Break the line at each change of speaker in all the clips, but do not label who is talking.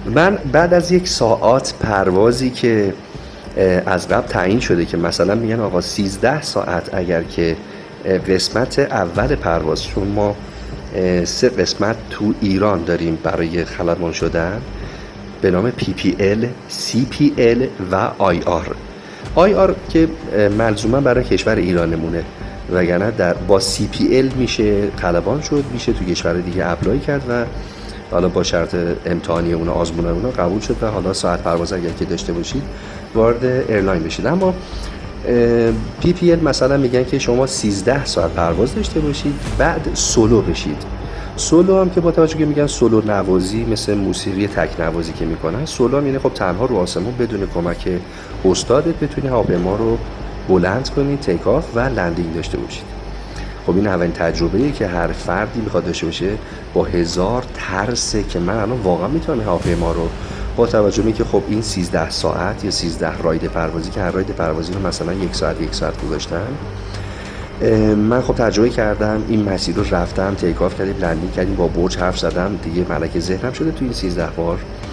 من بعد از 1 ساعت پروازی که از قبل تعیین شده که مثلا میگن آقا 13 ساعت اگر که قسمت اول پرواز، چون ما 3 قسمت تو ایران داریم برای خلبان شدن به نام PPL، CPL و IR. IR که ملزوما برای کشور ایرانمونه، وگرنه با CPL میشه خلبان شد، میشه تو کشور دیگه اپلای کرد و حالا با شرط امتحانی اونا، آزمون اونا قبول شد و حالا ساعت پرواز اگر که داشته باشید وارد ایرلاین بشید. اما PPL مثلا میگن که شما 13 ساعت پرواز داشته باشید بعد سولو بشید. سولو هم که با توجه که میگن سولو نوازی مثل موسیقی تک نوازی که میکنن، سولو هم یعنی خب تنها رو آسمون بدون کمک استادت بتونی هواپیما رو بلند کنی، تیک آف و لندینگ داشته باشید. خب این اولین تجربه‌ایه که هر فردی میخواد داشته باشه با هزار ترسه که من الان واقعا میتونم هواپیما رو با توجه به که خب این 13 ساعت یا 13 راید پروازی که هر راید پروازی رو مثلا 1 ساعت گذاشتن، من خب تجربه کردم، این مسیر رو رفتم، تیک آف کردیم، لندینگ کردیم، با برج حرف زدم، دیگه ملک ذهنم شده تو این 13 بار.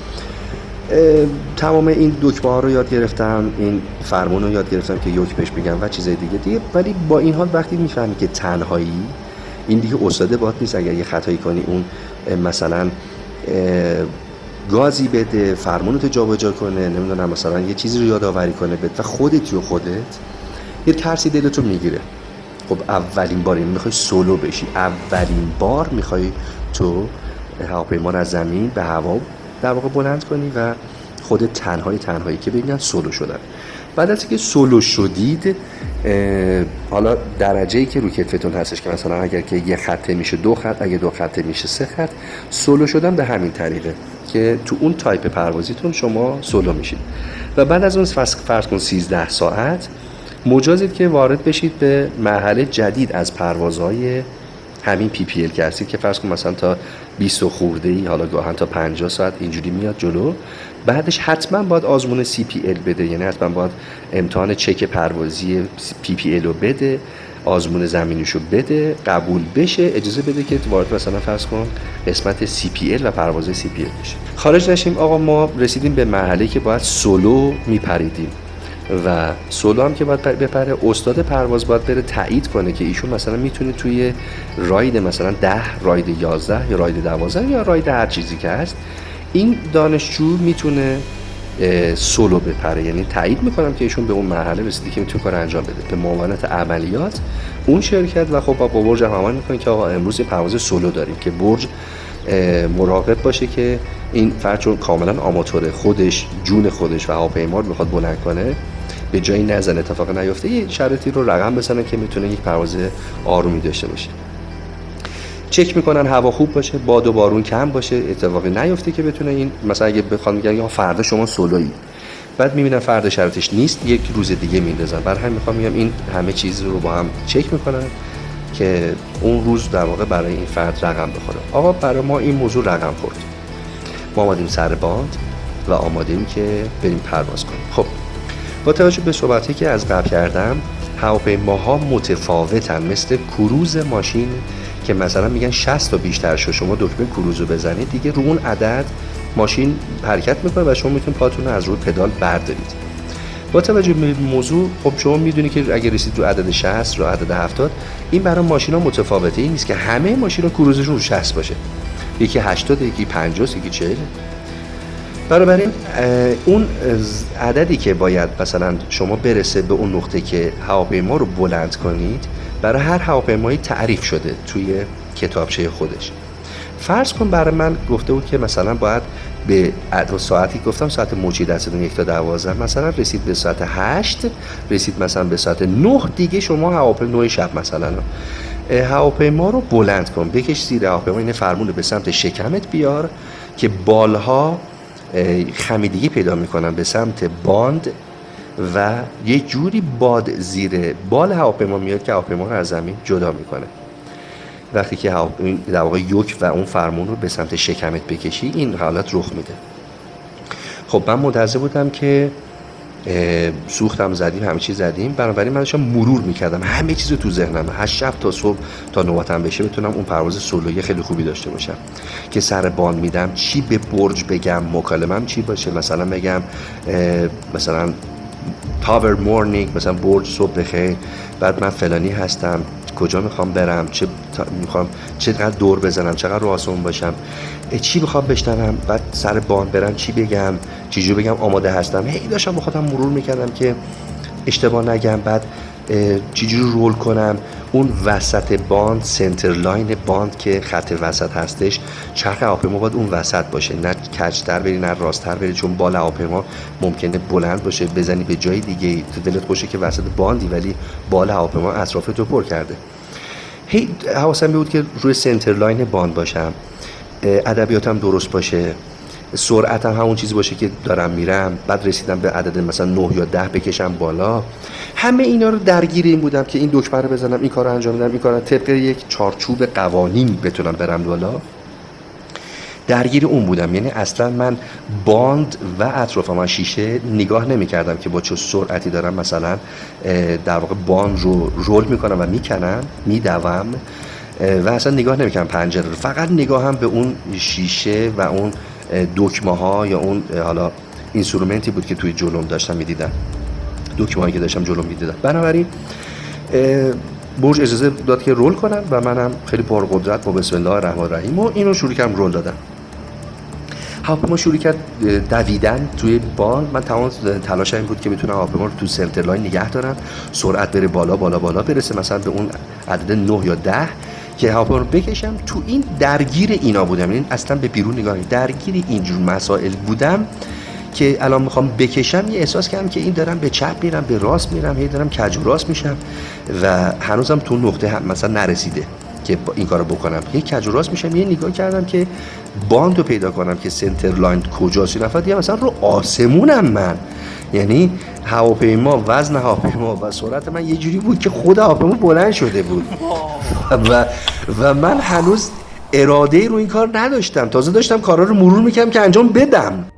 تمام این دکمه‌ها رو یاد گرفتم، این فرمون رو یاد گرفتم که یک پیش بگم و چیزای دیگه. ولی با این حال وقتی میفهمی که تنهایی، این دیگه استاد باهات نیست، اگر یه خطایی کنی اون مثلا گازی بده، فرمونتو جابجا کنه، نمیدونم مثلا یه چیزی رو یادآوری کنه بده و خودت یه ترسی دلتو میگیره. خب اولین بار این میخوای سولو بشی، اولین بار میخوای تو هواپیما رو از زمین به هوا در واقع بلند کنی و خودت تنهایی که بگن سولو شدن. بعد از اینکه سولو شدید، حالا درجه‌ای که رو کتفتون هستش که مثلا اگر که یه خطه میشه 2 خط، اگه 2 خطه میشه 3 خط، سولو شدن به همین طریقه که تو اون تایپ پروازیتون شما سولو میشید. و بعد از اون فرض کن 13 ساعت مجازید که وارد بشید به مرحله جدید از پروازهای همین PPL که هستید، که فرض کن مثلا تا 20 خورده، حالا گاهن تا 50 ساعت اینجوری میاد جلو. بعدش حتما باید آزمون CPL بده، یعنی حتما باید امتحان چک پروازی PPL رو بده، آزمون زمینیشو بده، قبول بشه، اجازه بده که وارد مثلا فرض کن قسمت CPL و پرواز CPL بشه. خارج نشیم آقا، ما رسیدیم به مرحله که باید سولو میپریدیم و سولو هم که باید بپره، استاد پرواز باید بره تایید کنه که ایشون مثلا میتونه توی راید مثلا 10 راید 11 یا راید 12 یا راید هر چیزی که هست این دانشجو میتونه سولو بپره، یعنی تایید میکنم که ایشون به اون مرحله رسیده که میتونه کار انجام بده به معاونت عملیات اون شرکت. و خب با برج هماهنگ میکنه که آقا امروز یه پرواز سولو داریم، که برج مراقب باشه که این فرد چون کاملا آماتوره، خودش جون خودش و هواپیما رو میخواد بلند کنه، به جایی نزنه، اتفاق نیفته، یه شرایطی رو رقم بزنه که میتونه یک پرواز آرومی داشته باشه. چک میکنن هوا خوب باشه، باد و بارون کم باشه، اتفاقی نیفته که بتونه این مثلا اگه بخوام میگن یا فردا شما سولویی، بعد میبینن فردا شرایطش نیست، یک روز دیگه میندازن. برای همین میخوام میگم این همه چیز رو با هم چک میکنن که اون روز در واقع برای این فرد رقم بخوره. آقا برای ما این موضوع رقم خورد، ما آمدیم سر باند و آمادیم که بریم پرواز کنیم. خب با توجه به صحبتی که از قبل کردم، هواپیماها متفاوتن، مثل کروز ماشین که مثلا میگن 60 تا بیشتر شو شما دکمه کروز رو بزنید دیگه رو اون عدد ماشین حرکت میکنه و شما میتونید پاتون رو از روی پدال بردارید. با توجه به موضوع خب شما میدونید که اگر رسید رو عدد 60 رو عدد 70، این برای ماشینا متفاوته، این نیست که همه ماشینا کروزشون رو 60 باشه، یکی 80 یکی 50 یکی 40. بنابراین اون عددی که باید مثلا شما برسه به اون نقطه که هواپیما رو بلند کنید برای هر هواپیمایی تعریف شده توی کتابچه خودش. فرض کن برای من گفته بود که مثلا باید به عدد ساعتی، گفتم ساعت موجی دستتون 1 تا 12، مثلا رسید به ساعت 8، رسید مثلا به ساعت 9 دیگه شما هواپیما 9 شب مثلا هواپیما رو بلند کن، بکش زیر هواپیما، این فرمون رو به سمت شکمت بیار که بالها خمیدگی پیدا میکنن به سمت باند و یه جوری باد زیر بال هواپیما میاد که هواپیما رو از زمین جدا میکنه. وقتی که در واقع یک و اون فرمون رو به سمت شکمت بکشی این حالت رخ میده. خب من منتظر بودم که سوختم زدیم، همه چیز زدیم. بنابراین من داشتم مرور میکردم همه چیز رو تو ذهنم، از شب تا صبح تا نوبتم بشه بتونم اون پرواز سولویی خیلی خوبی داشته باشم که سر باند میدم چی به برج بگم، مکالمم چی باشه، مثلا بگم مثلا تاور مورنینگ، مثلا برج صبح بخیر، بعد من فلانی هستم، کجا میخوام برم، میخوام چقدر دور بزنم، چقدر رو آسمون باشم، چی میخوام بشنوم، بعد سر باند برم چی بگم، چجوری بگم آماده هستم. هی داشتم با خودم مرور میکردم که اشتباه نگم، بعد چجوری رول کنم. اون وسط باند، سنتر لاین باند که خط وسط هستش، چرخ هواپیما باید اون وسط باشه، نه کج‌تر بری نه راست‌تر بری، چون بال هواپیما ممکنه بلند باشه بزنی به جای دیگه، تو دلت خوشه که وسط باندی ولی بال هواپیما اطرافتو پر کرده. هی حواسم بود که روی سنتر لاین باند باشم، ادبیاتم درست باشه، سرعتم همون چیزی باشه که دارم میرم، بعد رسیدم به عدد مثلا 9 یا 10 بکشم بالا. همه اینا رو درگیر این بودم که این دکمه رو بزنم، این کارو انجام بدم، این کارو طبق یک چارچوب قوانین بتونم برم بالا. درگیر اون بودم، یعنی اصلا من باند و اطرافم شیشه نگاه نمی کردم که با چه سرعتی دارم مثلا در واقع باند رو رول میکنم و میکنم میدوم و اصلا نگاه نمی کردم پنجره رو، فقط نگاهم به اون شیشه و اون دکمه ها یا اون حالا اینسترومنتی بود که توی جلوم داشتم میدیدم، دکمه هایی که داشتم جلوم میدیدم. بنابراین برج اجازه داد که رول کنم و منم خیلی پرقدرت با بسم الله الرحمن الرحیم و اینو شروع کردم رول دادم. هواپیما شروع کرد دویدن توی باند. من تمام تلاشم این بود که بتونم هواپیما رو تو سنتر لاین نگه دارم، سرعت بره بالا بالا بالا برسه مثلا به اون عدد 9 یا 10 که هواپیما رو بکشم. تو این درگیر اینا بودم، یعنی اصلا به بیرون نگاه نمی‌کردم، درگیر اینجور مسائل بودم که الان میخوام بکشم یه احساس کردم که این دارم به چپ میرم به راست میرم، هی دارم کج و راست میشم و هنوزم تو نقطه هم مثلا نرسیده که این کارو بکنم، یه کج و راست میشم. یه نگاه کردم که باند رو پیدا کنم که سنتر لاین کجاست، نفر دیگه مثلا رو آسمونم من، یعنی هواپیما، وزن هواپیما و سرعت من یه جوری بود که خود هواپیما بلند شده بود و من هنوز اراده رو این کار نداشتم، تازه داشتم کارا رو مرور میکردم که انجام بدم.